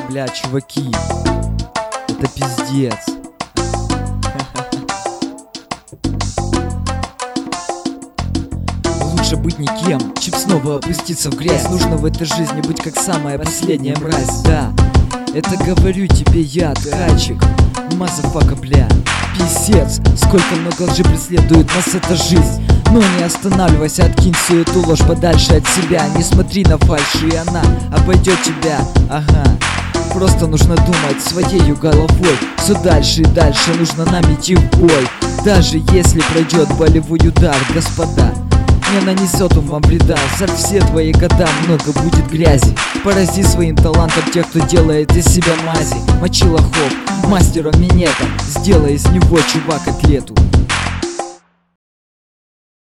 Бля, чуваки, это пиздец. Лучше быть никем, чем снова опуститься в грязь. Нужно в этой жизни быть как самая последняя мразь. Да, это говорю тебе я, ткачик, мазафака, бля. Пиздец, сколько много лжи преследует нас эта жизнь. Но не останавливайся, откинь всю эту ложь подальше от себя. Не смотри на фальшь, и она обойдет тебя. Ага, просто нужно думать своею головой. Все дальше и дальше нужно нам идти в бой. Даже если пройдет болевой удар, господа, не нанесет он вам вреда. За все твои года много будет грязи. Порази своим талантом тех, кто делает из себя мази. Мочи лохов, мастером минета, сделай из него, чувак, атлету.